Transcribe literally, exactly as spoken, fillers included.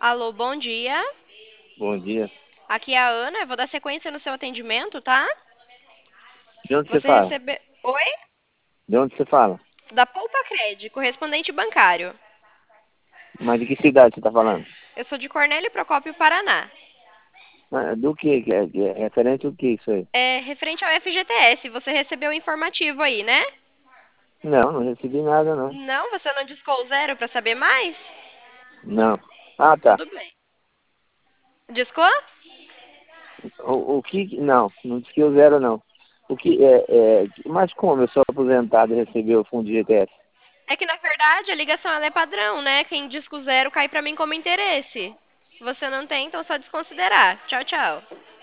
Alô, bom dia. Bom dia. Aqui é a Ana, eu vou dar sequência no seu atendimento, tá? De onde você Você fala? recebeu. Oi? De onde você fala? Da Poupa Cred, correspondente bancário. Mas de que cidade você está falando? Eu sou de Cornélio Procópio, Paraná. Ah, do que? que é, que é referente ao que isso aí? É referente ao F G T S, você recebeu o informativo aí, né? Não, não recebi nada, não. Não, você não discou o zero para saber mais? Não. Ah, tá. Tudo bem. Discou? O, o que... Não, não disse que eu zero, não. O que é, é... Mas como eu sou aposentado e recebi o fundo de G T S? É que na verdade a ligação ela é padrão, né? Quem disca o zero cai para mim como interesse. Você não tem, então só desconsiderar. Tchau, tchau.